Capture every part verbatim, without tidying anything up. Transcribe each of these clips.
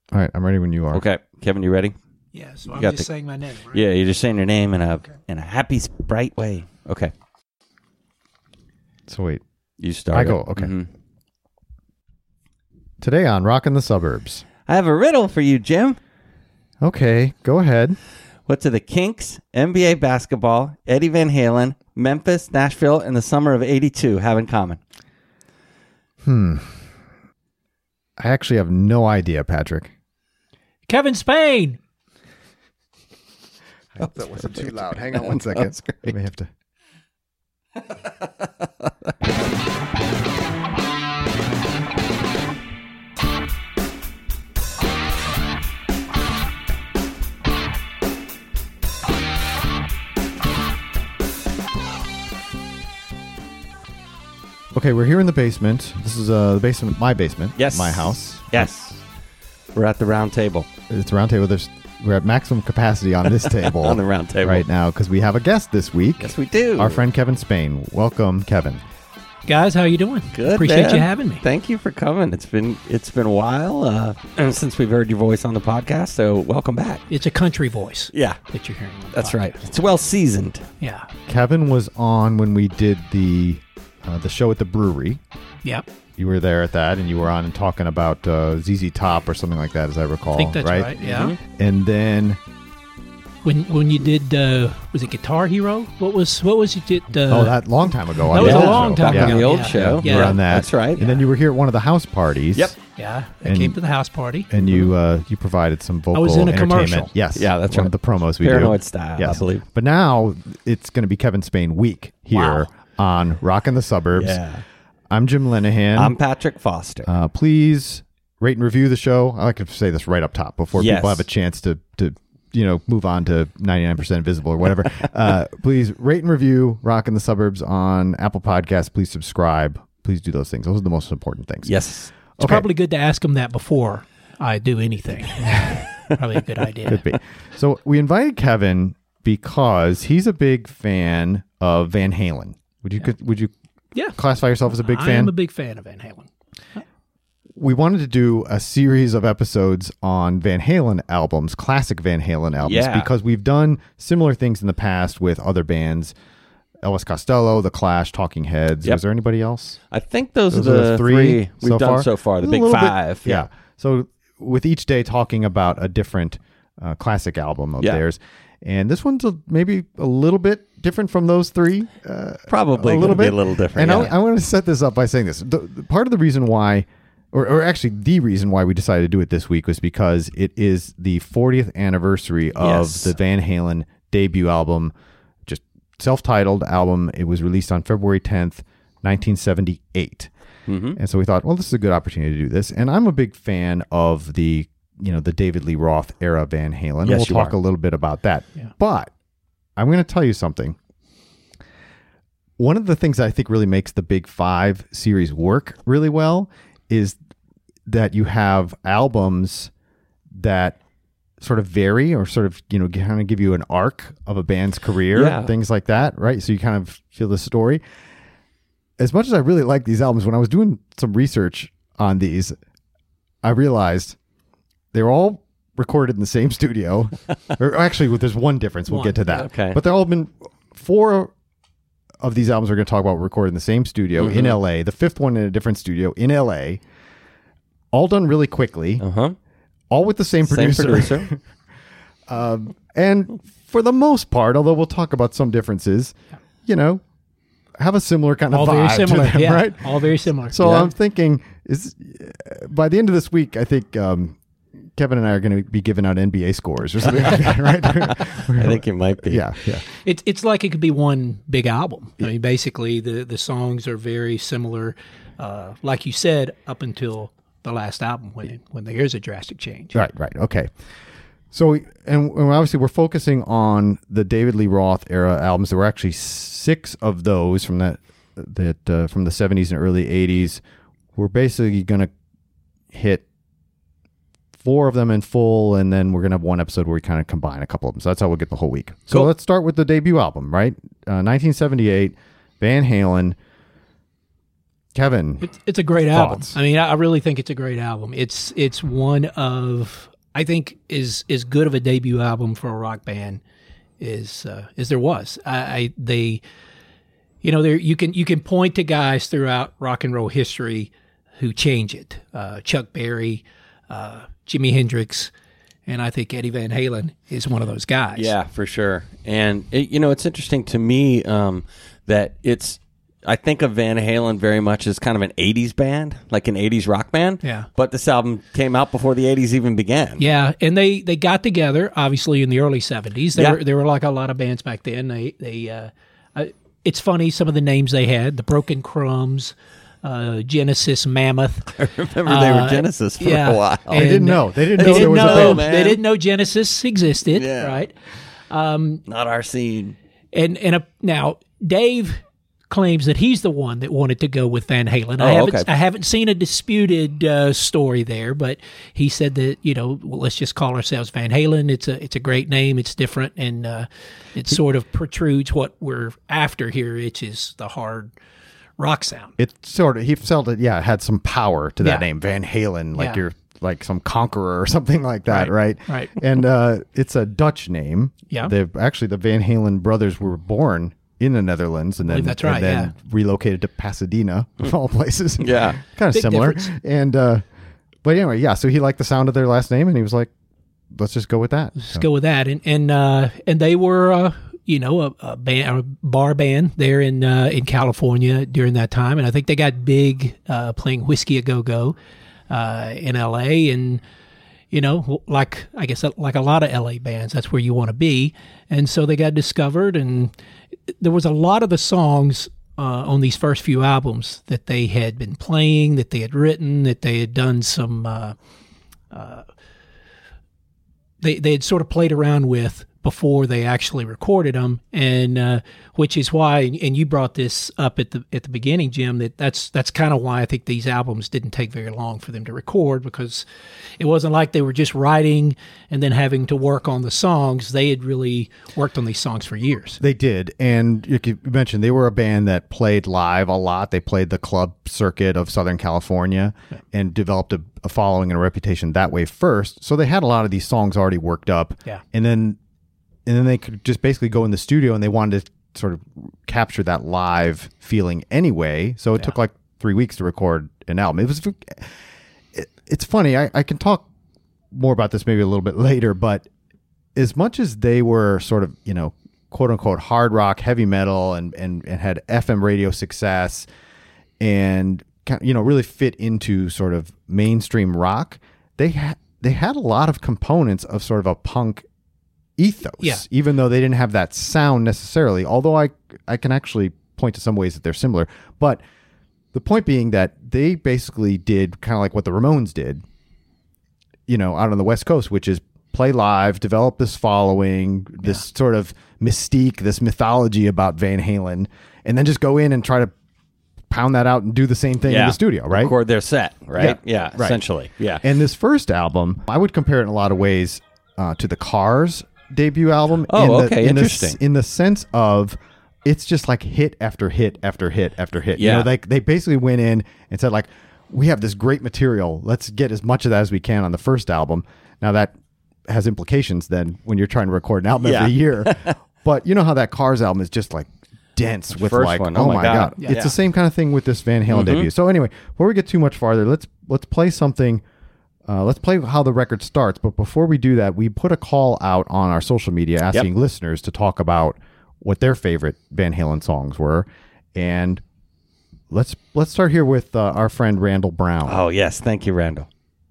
All right, I'm ready when you are. Okay, Kevin, you ready? Yeah, so You I'm got just the- saying my name, right? Yeah, you're just saying your name in a Okay. in a happy, bright way. Okay, So wait. you start. I it. go, okay. Mhm. Today on Rockin' the Suburbs. I have a riddle for you, Jim. Okay, go ahead. What do the Kinks, N B A basketball, Eddie Van Halen, Memphis, Nashville, and the summer of eighty-two have in common? Hmm. I actually have no idea, Patrick. Kevin Spain. I hope that wasn't too loud. Hang on one second. That's great. I may have to. Okay, we're here in the basement. This is uh, the basement, my basement. Yes. My house. Yes. We're at the round table. It's a round table. There's, we're at maximum capacity on this table. On the round table. Right now, because we have a guest this week. Yes, we do. Our friend Kevin Spain. Welcome, Kevin. Guys, how you doing? Good. Appreciate man. you having me. Thank you for coming. It's been it's been a while uh, since we've heard your voice on the podcast. So welcome back. It's a country voice Yeah, that you're hearing. On the that's podcast. right. It's well seasoned. Yeah. Kevin was on when we did the uh, the show at the brewery. Yep. You were there at that, and you were on and talking about uh, Z Z Top or something like that, as I recall. I think that's right. right. Yeah. Mhm. And then, When when you did uh, was it Guitar Hero? What was what was you did? Uh, oh, that long time ago. on that the was a old long show. time Back ago. on the old Yeah. show. You were Yeah. on that. That's right. And then you were here at one of the house parties. Yep. Yeah. I And- came to the house party. And you uh, you provided some vocal was in a entertainment. commercial. Yes. Yeah, that's one right. of the promos we Paranoid do. style, Yes. I believe. But now it's going to be Kevin Spain week here Wow. on Rockin' the Suburbs. Yeah. I'm Jim Linehan. I'm Patrick Foster. Uh, please rate and review the show. I like to say this right up top before Yes. people have a chance to, to you know, move on to ninety-nine percent Invisible or whatever. uh, please rate and review Rockin' the Suburbs on Apple Podcasts. Please subscribe. Please do those things. Those are the most important things. yes. It's Okay. probably good to ask them that before I do anything. Probably a good idea. Could be. So we invited Kevin because he's a big fan of Van Halen. Would you could, would you Yeah. classify yourself as a big I fan? am a big fan of Van Halen. We wanted to do a series of episodes on Van Halen albums, classic Van Halen albums, Yeah. because we've done similar things in the past with other bands. Elvis Costello, The Clash, Talking Heads. Yep. Was there anybody else? I think those, Those are are the the three, three we've so done far? so far. The A big little bit- five. yeah. So with each day talking about a different uh, classic album of Yeah. theirs. And this one's a, maybe a little bit different from those three. Uh, Probably a little gonna be bit. a little different. And yeah. I, I want to set this up by saying this. The, the part of the reason why, or, or actually the reason why we decided to do it this week was because it is the fortieth anniversary of Yes. the Van Halen debut album, just self-titled album. It was released on February tenth, nineteen seventy-eight. Mhm. And so we thought, well, this is a good opportunity to do this. And I'm a big fan of the, you know, the David Lee Roth era Van Halen. Yes, we'll you talk are. a little bit about that. Yeah. But I'm going to tell you something. One of the things that I think really makes the Big Five series work really well is that you have albums that sort of vary or sort of, you know, kind of give you an arc of a band's career, Yeah. things like that, right? So you kind of feel the story. As much as I really like these albums, when I was doing some research on these, I realized they were all recorded in the same studio. Or actually, there's one difference. We'll One, get to that. okay. But they're all been four of these albums we're going to talk about were recorded in the same studio in L A. The fifth one in a different studio in L A. All done really quickly. Uh-huh. All with the same Same producer. producer. um, and for the most part, although we'll talk about some differences, you know, have a similar kind of All vibe very to similar. them, yeah. right? All very similar. So Yeah. I'm thinking is uh, by the end of this week, I think um, Kevin and I are going to be giving out N B A scores or something like that, right? I think it might be. yeah, yeah. It's it's like it could be one big album. I mean, basically the the songs are very similar, uh, like you said, up until the last album when when there is a drastic change. Right, right. Okay. So, we- and, and obviously we're focusing on the David Lee Roth era albums. There were actually six of those from that, that uh, from the seventies and early eighties. We're basically going to hit four of them in full, and then we're going to have one episode where we kind of combine a couple of them. So that's how we'll get the whole week. So Cool. let's start with the debut album, right? Uh, nineteen seventy-eight, Van Halen. Kevin, It's, it's a great Thoughts? album. I mean, I I really think it's a great album. It's it's one of I think is as good of a debut album for a rock band as uh, as there was. I, I they, you know, there you can you can point to guys throughout rock and roll history who change it. Uh, Chuck Berry, uh, Jimi Hendrix, and I think Eddie Van Halen is one of those guys. Yeah, for sure. And it, you know, it's interesting to me um, that it's. I think of Van Halen very much as kind of an eighties band, like an eighties rock band. Yeah. But this album came out before the eighties even began. Yeah, and they, they got together obviously in the early seventies. They Yeah. were they were like a lot of bands back then. They they uh, uh, it's funny some of the names they had: the Broken Crumbs, uh, Genesis, Mammoth. I remember they were Uh, Genesis for yeah. a while. they didn't And know. They didn't They know there didn't was a know. band. man. They didn't know Genesis existed. Yeah. Right. Not our scene. And and uh, now Dave claims that he's the one that wanted to go with Van Halen. I Oh, haven't okay. I haven't seen a disputed uh, story there, but he said that you know well, let's just call ourselves Van Halen. It's a it's a great name. It's different, and uh, it sort of protrudes what we're after here, which is the hard rock sound. It sort of he felt it. Yeah, it had some power to that Yeah. name, Van Halen, like Yeah. you're like some conqueror or something like that, right? Right, right. And uh, it's a Dutch name. Yeah. They actually the Van Halen brothers were born in the Netherlands and then believe that's right, and then yeah. relocated to Pasadena of all places. Yeah. kind of Big similar. difference. And uh, but anyway, yeah. So he liked the sound of their last name, and he was like, "Let's just go with that." Let's go with that. And and uh, and they were uh, you know a, a band, a bar band there in uh, in California during that time, and I think they got big uh, playing Whiskey a Go Go uh, in L A. And you know, like I guess like a lot of L A bands, that's where you want to be. And so they got discovered, and there was a lot of the songs uh, on these first few albums that they had been playing, that they had written, that they had done some. Uh, They they had sort of played around with before they actually recorded them, and uh, which is why, and you brought this up at the at the beginning, Jim. That that's that's kind of why I think these albums didn't take very long for them to record, because it wasn't like they were just writing and then having to work on the songs. They had really worked on these songs for years. They did, and you could- you mentioned they were a band that played live a lot. They played the club circuit of Southern California and developed a, a following and a reputation that way first. So they had a lot of these songs already worked up, Yeah. and then and then they could just basically go in the studio and they wanted to sort of capture that live feeling anyway. So it took like three weeks to record an album. It was it, it's funny. I, I can talk more about this maybe a little bit later, but as much as they were sort of, you know, quote unquote hard rock, heavy metal, and and, and had F M radio success, and kind of, you know, really fit into sort of mainstream rock, they had they had a lot of components of sort of a punk ethos, Yeah. even though they didn't have that sound necessarily. Although I I can actually point to some ways that they're similar, but the point being that they basically did kind of like what the Ramones did, you know, out on the West Coast, which is play live, develop this following, this sort of mystique, this mythology about Van Halen, and then just go in and try to pound that out and do the same thing in the studio, right? Record their set, right? Yeah, Yeah, right. essentially. Yeah. And this first album, I would compare it in a lot of ways uh, to the Cars debut album. Oh, in the, okay, in the- interesting. in the sense of it's just like hit after hit after hit after hit. You Yeah. know, they they basically went in and said like, we have this great material. Let's get as much of that as we can on the first album. Now that has implications then when you're trying to record an album Yeah. every year. But you know how that Cars album is just like dense with First like, one. oh, Oh my my god, God. it's Yeah. Mm-hmm. the same kind of thing with this Van Halen debut. So anyway, before we get too much farther, let's let's play something. Uh, let's play how the record starts. But before we do that, we put a call out on our social media asking Yep. listeners to talk about what their favorite Van Halen songs were, and let's let's start here with uh, our friend Randall Brown. Oh, yes. Thank you, Randall.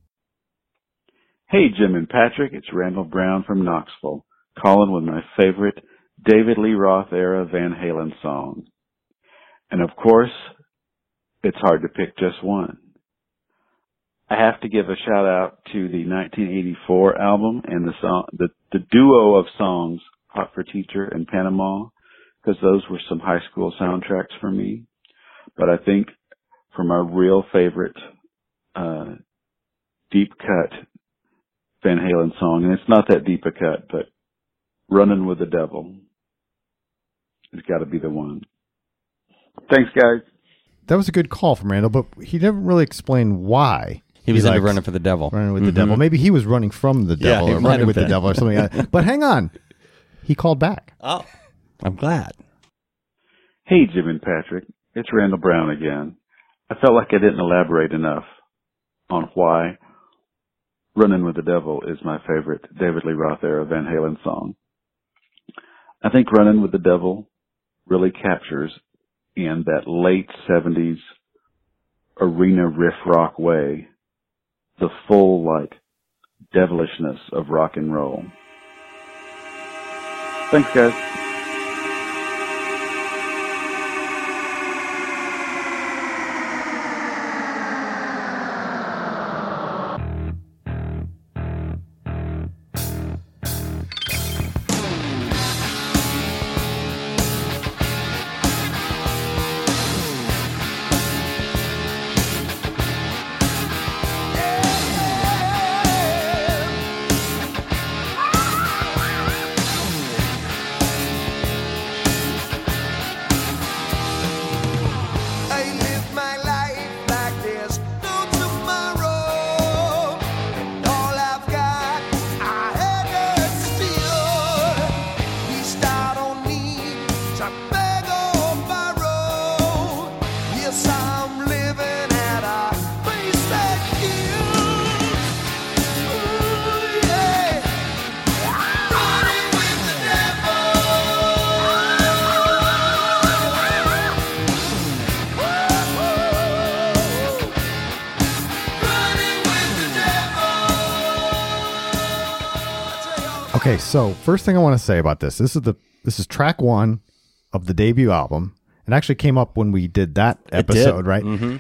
Hey, Jim and Patrick, it's Randall Brown from Knoxville, calling with my favorite David Lee Roth era Van Halen song. And of course, it's hard to pick just one. I have to give a shout out to the nineteen eighty-four album and the song, the, the duo of songs, Hot for Teacher and Panama, because those were some high school soundtracks for me. But I think for my real favorite, uh, deep cut Van Halen song, and it's not that deep a cut, but Running with the Devil has got to be the one. Thanks, guys. that was a good call from Randall, but he didn't really explain why. He was into likes running for the devil. Running with the devil. Maybe he was running from the Yeah, devil he or might running have with the been. devil or something. like that. But hang on. He called back. Oh, I'm glad. Hey, Jim and Patrick. It's Randall Brown again. I felt like I didn't elaborate enough on why Running with the Devil is my favorite David Lee Roth era Van Halen song. I think Running with the Devil really captures, in that late seventies arena riff rock way, the full, like, devilishness of rock and roll. Thanks, guys. Okay, so first thing I want to say about this, this is the this is track one of the debut album. It actually came up when we did that episode, did. right? Mm-hmm.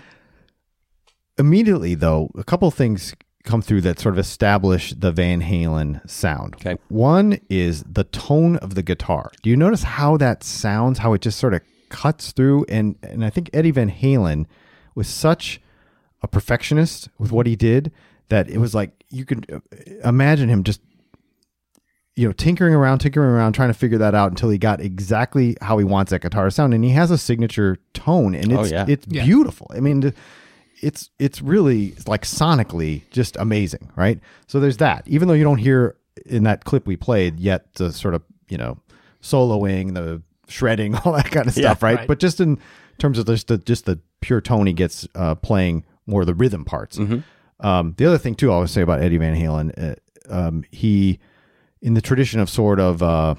Immediately, though, a couple of things come through that sort of establish the Van Halen sound. Okay. One is the tone of the guitar. Do you notice how that sounds, how it just sort of cuts through? And, and I think Eddie Van Halen was such a perfectionist with what he did that it was like you could imagine him just, you know, tinkering around, tinkering around, trying to figure that out until he got exactly how he wants that guitar to sound. And he has a signature tone, and it's Oh, yeah. it's Yeah. beautiful. I mean, it's it's really like sonically just amazing, right? So there's that. Even though you don't hear in that clip we played yet the sort of, you know, soloing, the shredding, all that kind of Yeah, stuff, right? right. But just in terms of just the just the pure tone he gets uh, playing more of the rhythm parts. Mm-hmm. Um, the other thing too, I always say about Eddie Van Halen, uh, um, he. in the tradition of sort of, uh,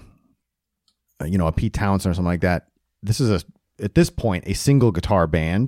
you know, a Pete Townsend or something like that, this is a at this point a single guitar band,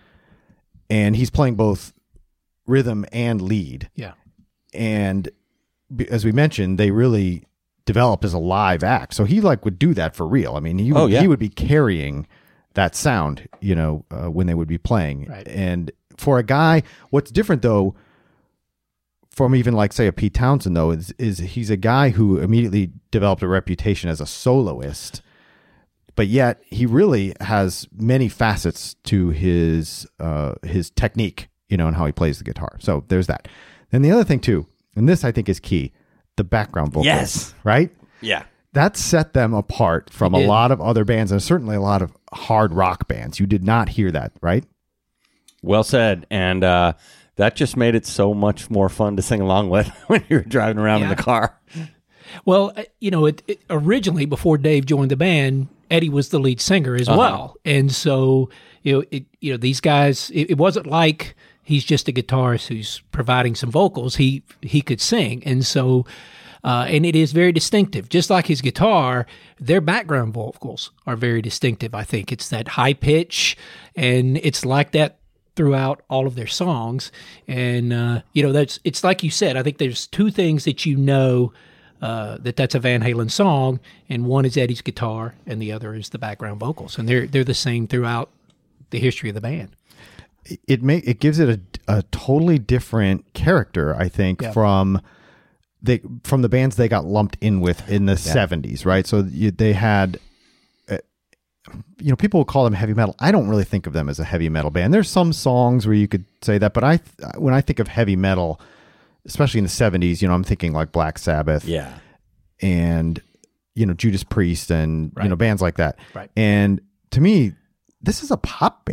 and he's playing both rhythm and lead. Yeah. And b- as we mentioned, they really developed as a live act, so he like would do that for real. I mean, he would, Oh, yeah. he would be carrying that sound, you know, uh, when they would be playing. Right. And for a guy, what's different though, from even like say a Pete Townsend though, is is he's a guy who immediately developed a reputation as a soloist, but yet he really has many facets to his uh, his technique, you know, and how he plays the guitar. So there's that. Then the other thing too, and this I think is key, the background vocals. Yes. Right? Yeah. That set them apart from It a did. lot of other bands, and certainly a lot of hard rock bands. You did not hear that, right? Well said. And uh, that just made it so much more fun to sing along with when you were driving around in Yeah. the car. Well, uh, you know, it, it originally before Dave joined the band, Eddie was the lead singer as Uh-huh. well, and so you know, it, you know, these guys. It, it wasn't like he's just a guitarist who's providing some vocals. He he could sing, and so. Uh, and it is very distinctive. Just like his guitar, their background vocals are very distinctive. I think it's that high pitch, and it's like that throughout all of their songs. And uh, you know, that's it's like you said. I think there's two things that you know uh, that that's a Van Halen song, and one is Eddie's guitar, and the other is the background vocals, and they're they're the same throughout the history of the band. It make it gives it a, a totally different character, I think, Yeah. from they from the bands they got lumped in with in the seventies, right? So you, they had, uh, you know, people will call them heavy metal. I don't really think of them as a heavy metal band. There's some songs where you could say that, but I when I think of heavy metal, especially in the seventies, you know, I'm thinking like Black Sabbath, Yeah. and you know Judas Priest and you Right. know bands like that. Right. And to me, this is a pop band.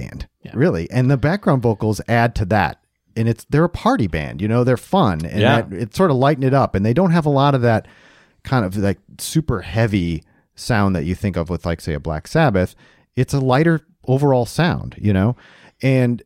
Yeah. really. And the background vocals add to that. And it's they're a party band, you know, they're fun, and Yeah. that, it's sort of lighten it up. And they don't have a lot of that kind of like super heavy sound that you think of with, like, say, a Black Sabbath. It's a lighter overall sound, you know, and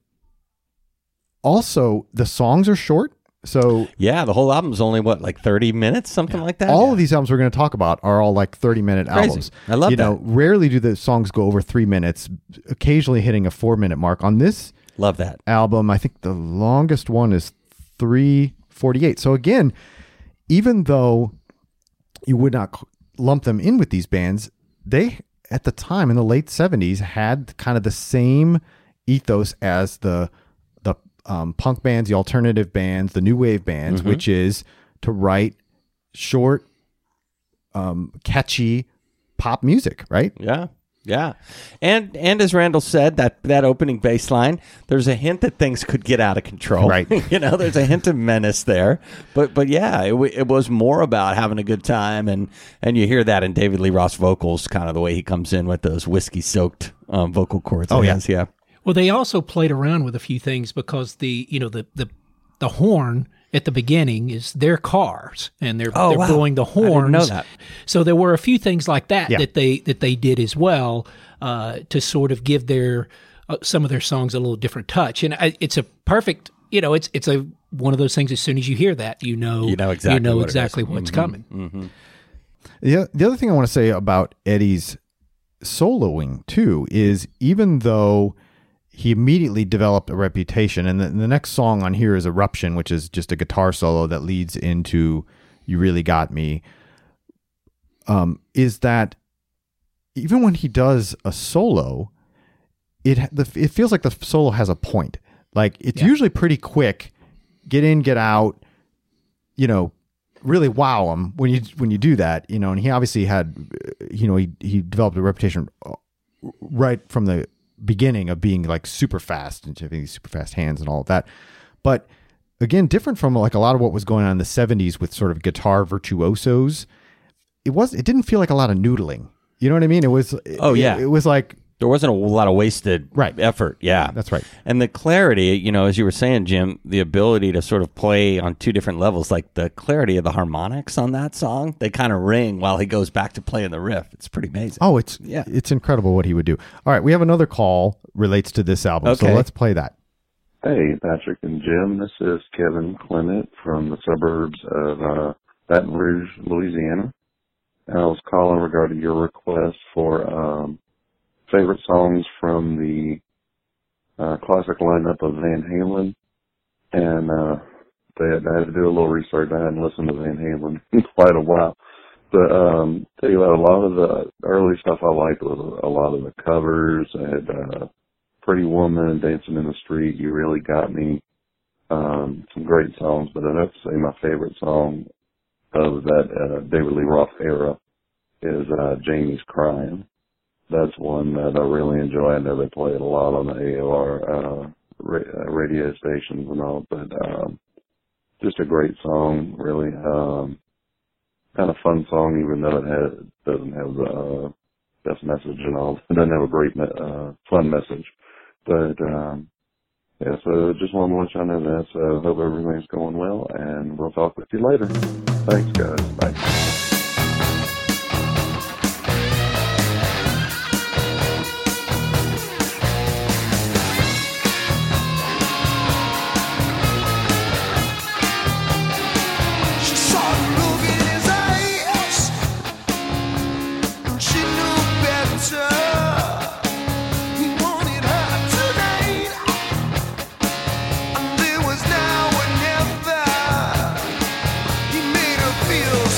also the songs are short. So Yeah, the whole album's only what, like thirty minutes, something like that. all of these albums we're going to talk about are all like thirty minute Crazy. albums. I love you that. know, rarely do the songs go over three minutes, occasionally hitting a four minute mark. On this Love that. album, I think the longest one is three forty-eight. So again, even though you would not c- lump them in with these bands, they at the time in the late seventies had kind of the same ethos as the the um, punk bands, the alternative bands, the new wave bands, Mm-hmm. which is to write short, um, catchy pop music, right? Yeah. Yeah. And and as Randall said, that that opening bass line, there's a hint that things could get out of control. Right. you know, there's a hint of menace there. But but yeah, it, w- it was more about having a good time, and and you hear that in David Lee Roth's vocals, kind of the way he comes in with those whiskey soaked um, vocal cords. Oh, he yeah. has, yeah. Well, they also played around with a few things because the you know the the, the horn at the beginning is their cars, and they're Oh, they're wow. blowing the I didn't horns. know that. So there were a few things like that Yeah. that they that they did as well uh, to sort of give their uh, some of their songs a little different touch. And I, it's a perfect you know it's it's a one of those things. As soon as you hear that, you know You know exactly you know what it is. exactly what's coming. The, the other thing I want to say about Eddie's soloing too is, even though he immediately developed a reputation, and the, the next song on here is Eruption, which is just a guitar solo that leads into You Really Got Me, um, is that even when he does a solo, it ha- the, it feels like the solo has a point. Like, it's Yeah. usually pretty quick, get in, get out, you know, really wow him when you when you do that, you know. And he obviously had, uh, you know, he he developed a reputation uh, right from the beginning of being like super fast and having these super fast hands and all of that. But again, different from like a lot of what was going on in the seventies with sort of guitar virtuosos. It was it didn't feel like a lot of noodling. You know what I mean? It was. Oh, yeah. It, it was like, There wasn't a lot of wasted Right. effort. Yeah. that's right. And the clarity, you know, as you were saying, Jim, the ability to sort of play on two different levels, like the clarity of the harmonics on that song, they kind of ring while he goes back to playing the riff. It's pretty amazing. Oh, it's Yeah. it's incredible what he would do. All right, we have another call relates to this album, so Okay. let's play that. Hey, Patrick and Jim. This is Kevin Clement from the suburbs of uh, Baton Rouge, Louisiana. And I was calling regarding your request for um, favorite songs from the uh, classic lineup of Van Halen. And uh, they had, I had to do a little research. I hadn't listened to Van Halen in quite a while. But um, tell you what, a lot of the early stuff I liked was a lot of the covers. I had uh, Pretty Woman, Dancing in the Street, You Really Got Me. Um, some great songs, but I'd have to say my favorite song of that uh, David Lee Roth era is uh, Jamie's Crying. That's one that I really enjoy. I know they play it a lot on the A O R uh, ra- uh, radio stations and all, but um, just a great song, really. Um, kind of fun song, even though it has, doesn't have the uh, best message and all. It doesn't have a great, me- uh, fun message. But, um, yeah, so just wanted to let y'all know that. So hope everything's going well, and we'll talk with you later. Thanks, guys. Bye. She saw the look in his eyes. She knew better. He wanted her tonight, and there was now or never. He made her feel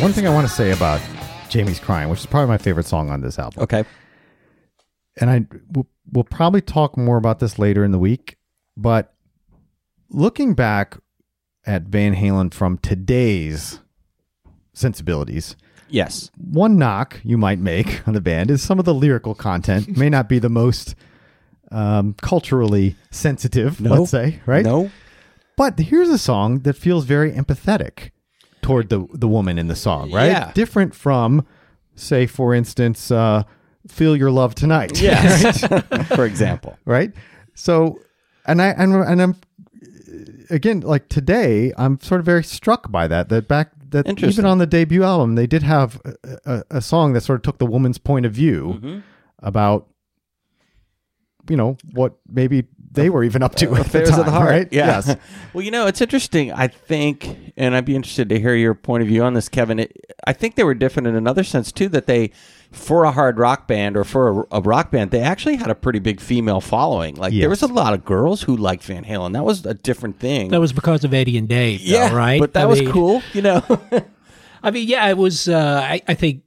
one thing I want to say about Jamie's Crying, which is probably my favorite song on this album. Okay. And I we'll, we'll probably talk more about this later in the week, but looking back at Van Halen from today's sensibilities, Yes. one knock you might make on the band is some of the lyrical content may not be the most um, culturally sensitive, No. let's say, right? No. But here's a song that feels very empathetic toward the the woman in the song, right? Yeah. Different from, say, for instance, uh, Feel Your Love Tonight. Yes. For example. Right? So, and I and, and I'm again like today, I'm sort of very struck by that. That back that Interesting. even on the debut album, they did have a, a, a song that sort of took the woman's point of view Mm-hmm. about, you know, what maybe they were even up to at the Affairs time, of the heart. right? Yeah. Yes. Well, you know, it's interesting. I think, and I'd be interested to hear your point of view on this, Kevin. It, I think they were different in another sense, too, that they, for a hard rock band or for a, a rock band, they actually had a pretty big female following. Like, Yes. there was a lot of girls who liked Van Halen. That was a different thing. That was because of Eddie and Dave, though, yeah, right? But that I was mean- cool, you know. I mean, yeah, it was. Uh, I, I think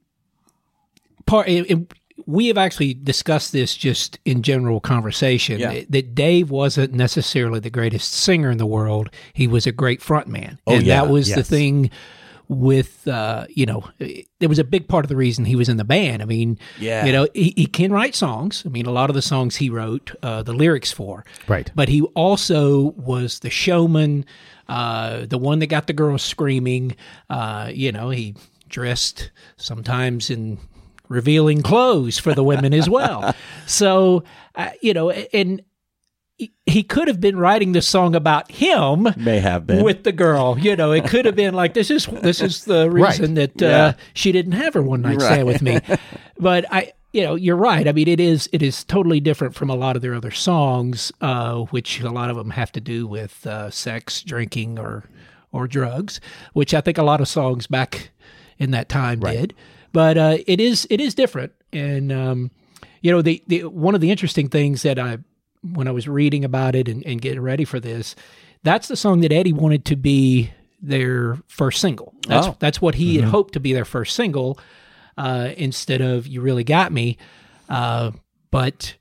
part. It, it, we have actually discussed this just in general conversation. Yeah. That, that Dave wasn't necessarily the greatest singer in the world. He was a great frontman, Oh, and yeah, that was the yes. thing. With uh, you know, there was a big part of the reason he was in the band. I mean, Yeah. you know, he, he can write songs. I mean, a lot of the songs he wrote uh, the lyrics for, Right. But he also was the showman, uh, the one that got the girls screaming. Uh, you know, he dressed sometimes in revealing clothes for the women as well. So, uh, you know, and he- he could have been writing this song about him. May have been. With the girl, you know, it could have been like this is this is the reason that uh, Yeah. she didn't have her one night Right. stand with me. But I, you know, you're right. I mean, it is it is totally different from a lot of their other songs, uh, which a lot of them have to do with uh, sex, drinking, or or drugs, which I think a lot of songs back in that time did. But uh, it is it is different, and um, you know, the, the one of the interesting things that I when I was reading about it and, and getting ready for this, that's the song that Eddie wanted to be their first single. That's Oh. that's what he had hoped to be their first single, uh, instead of "You Really Got Me." Uh, but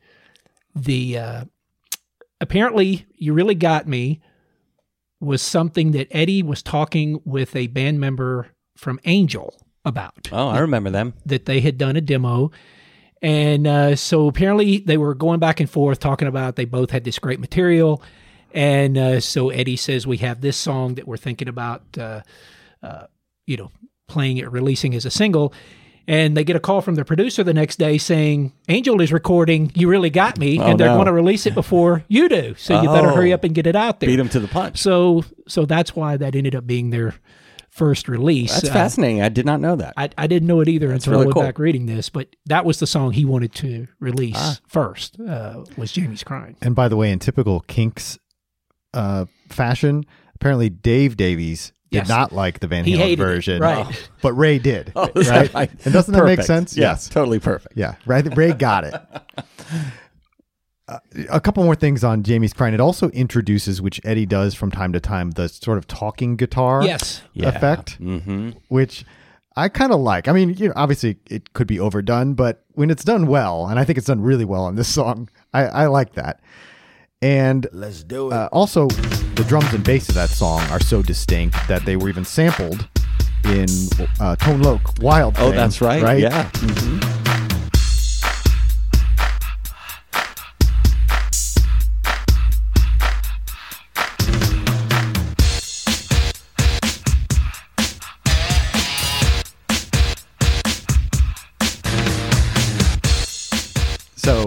the uh, apparently "You Really Got Me" was something that Eddie was talking with a band member from Angel about. Oh, I remember them. That they had done a demo. And uh, so apparently they were going back and forth talking about they both had this great material. And uh, so Eddie says, we have this song that we're thinking about, uh, uh, you know, playing it, releasing as a single. And they get a call from the producer the next day saying, Angel is recording You Really Got Me, Oh, and they're no. going to release it before you do. So you better Oh. hurry up and get it out there. Beat them to the punch. So so that's why that ended up being their first release. That's Uh, fascinating. I did not know that. I, I didn't know it either until really I went cool. back reading this, but that was the song he wanted to release Ah. first, uh, was Jamie's Crying. And by the way, in typical Kinks uh, fashion, apparently Dave Davies did Yes. not like the Van He Halen hated it, version, right. but Ray did, Oh, is right? that right? And doesn't that make Perfect. sense? Yeah, Yes. totally perfect. Yeah, Ray, Ray got it. Uh, a couple more things on Jamie's Crying. It also introduces, which Eddie does from time to time, the sort of talking guitar Yes. Yeah. effect, Mm-hmm. which I kind of like. I mean, you know, obviously it could be overdone, but when it's done well, and I think it's done really well on this song, I, I like that. And Let's do it. uh, also, the drums and bass of that song are so distinct that they were even sampled in uh, Tone Loc Wild Oh, Thing, that's right. right? Yeah. Mm-hmm. So,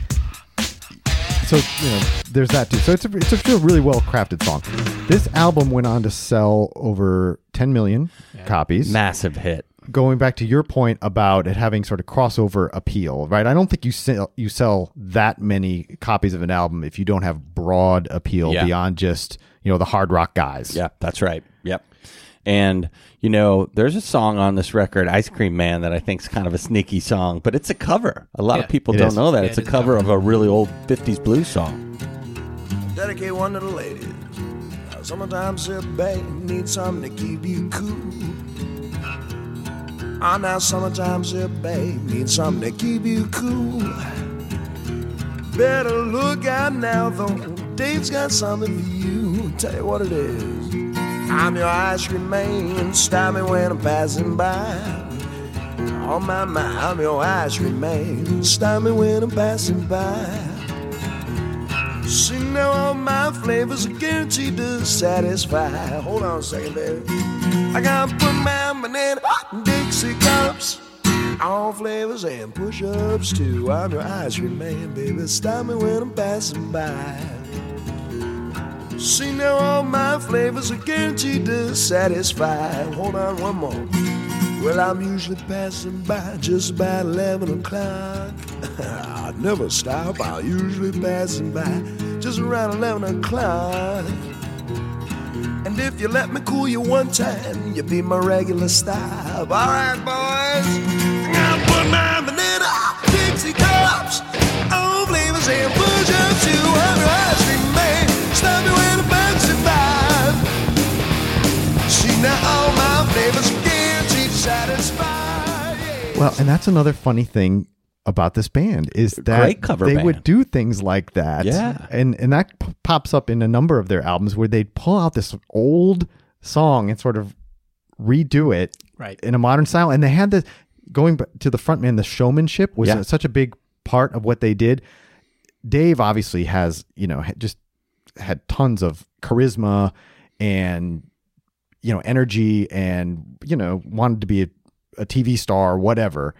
so you know, there's that too. So it's a, it's a really well crafted song. This album went on to sell over ten million copies. Massive hit. Going back to your point about it having sort of crossover appeal, right? I don't think you sell you sell that many copies of an album if you don't have broad appeal Yeah. beyond just, you know, the hard rock guys. Yeah, that's right. Yep. And, you know, there's a song on this record, Ice Cream Man, that I think is kind of a sneaky song, but it's a cover. A lot Yeah, of people it don't is. know that. Yeah, it's it a is a cover cover. of a really old fifties blues song. Dedicate one to the ladies. Now, sometimes sit back and need something to keep you cool. Ah, now summertime's here, babe, means something to keep you cool. Better look out now, though. Dave's got something for you. Tell you what it is. I'm your ice cream man. Stop me when I'm passing by. Oh my, my, I'm your ice cream man. Stop me when I'm passing by. See, now all my flavors are guaranteed to satisfy. Hold on a second, baby. I gotta put my banana in Dixie cups. All flavors and push-ups too. I'm your ice cream man, baby. Stop me when I'm passing by. See, now all my flavors are guaranteed to satisfy. Hold on one more. Well, I'm usually passing by just about eleven o'clock. I never stop. I'm usually passing by just around eleven o'clock. And if you let me cool you one time, you'll be my regular stop. All right, boys. I'm put my banana Dixie cups. All flavors and push-ups too. I'm your ice cream man. Stop me when I'm passing by. See, now all my flavors are guaranteed to satisfy. Yeah. Well, and that's another funny thing about this band is that Great cover they band. would do things like that. Yeah. And and that p- pops up in a number of their albums where they'd pull out this old song and sort of redo it Right. in a modern style. And they had the, going b- to the front man, the showmanship was Yeah. a- such a big part of what they did. Dave obviously has, you know, had just had tons of charisma and, you know, energy and, you know, wanted to be a, a T V star or whatever.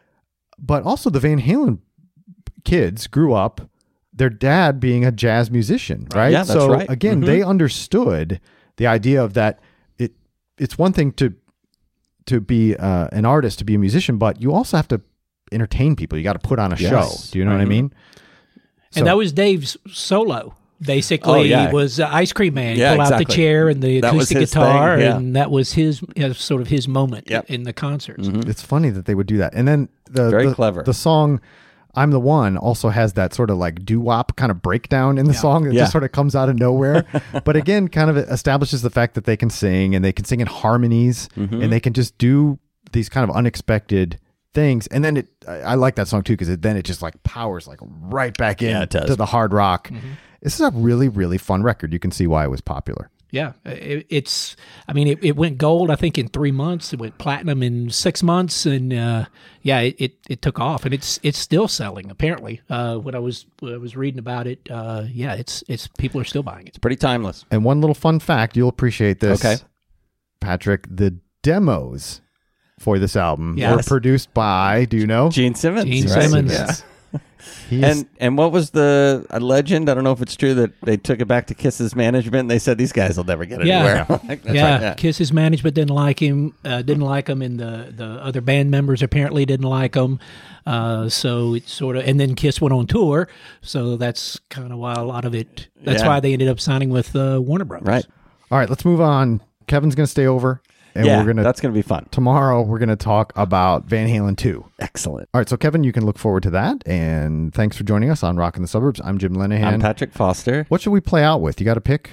But also the Van Halen kids grew up, their dad being a jazz musician, right? Yeah, that's so right. again, Mhm. they understood the idea of that. It it's one thing to to be uh, an artist, to be a musician, but you also have to entertain people. You got to put on a Yes. show. Do you know what I Mhm. mean? And So- that was Dave's solo. Basically, Oh, yeah. was uh, ice cream man. Yeah, Pull out exactly. the chair and the That was acoustic his guitar, thing, yeah. and that was his uh, sort of his moment Yep. in the concerts. It's funny that they would do that. And then the Very the, clever. The song "I'm the One" also has that sort of like doo-wop kind of breakdown in the song that Yeah. just sort of comes out of nowhere. But again, kind of establishes the fact that they can sing and they can sing in harmonies Mm-hmm. and they can just do these kind of unexpected things. And then it, I, I like that song too because it, then it just like powers like right back in Yeah, it does. to the hard rock. Mm-hmm. This is a really, really fun record. You can see why it was popular. Yeah, it, it's. I mean, it, it went gold. I think in three months. It went platinum in six months, and uh, yeah, it, it, it took off, and it's it's still selling. Apparently, uh, when I was when I was reading about it, uh, yeah, it's it's people are still buying it. It's pretty timeless. And one little fun fact, you'll appreciate this, Okay. Patrick. The demos for this album Yes. were produced by, do you know? Gene Simmons. Gene right? Simmons. Yeah. He is- And and what was the a legend? I don't know if it's true that they took it back to Kiss's management and they said these guys will never get Yeah. anywhere. Like, that's yeah, right, yeah. Kiss's management didn't like him. Uh, didn't like him, and the the other band members apparently didn't like him. Uh, so it sort of, and then Kiss went on tour. So that's kind of why a lot of it. That's Yeah. why they ended up signing with uh, Warner Brothers. Right. All right, let's move on. Kevin's going to stay over, and yeah, we're going to that's going to be fun. tomorrow. We're going to talk about Van Halen two. Excellent. All right, so Kevin, you can look forward to that, and thanks for joining us on Rock in the Suburbs. I'm Jim Lenahan. I'm Patrick Foster. What should we play out with? You got to pick.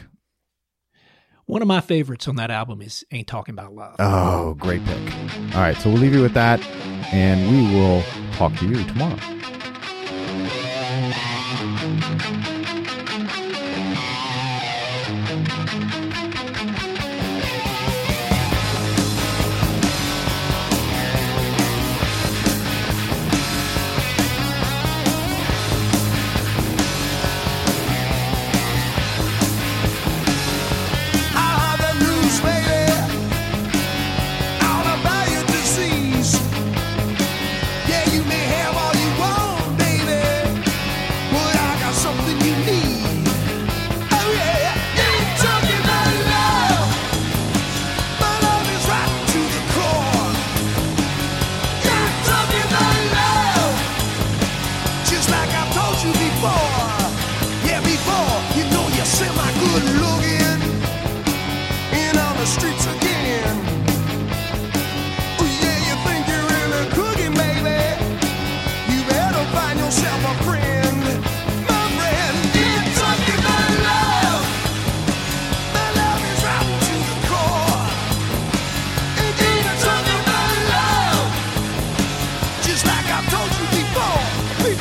One of my favorites on that album is "Ain't Talking About Love." Oh, great pick. All right, so we'll leave you with that, and we will talk to you tomorrow. I have the news, baby, all about your disease. Yeah, you may have all you want, baby, but I got something you need.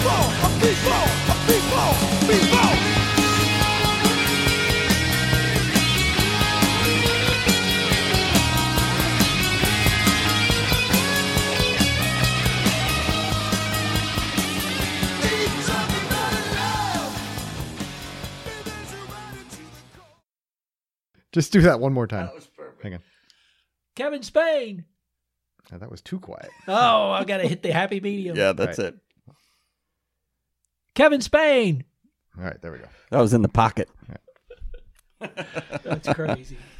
people, people, people, people. Just do that one more time. That was perfect. Hang on. Kevin Spain. Oh, that was too quiet. Oh, I got to hit the happy medium. Yeah, that's Right. it. Kevin Spain. All right, there we go. That was in the pocket. That's crazy.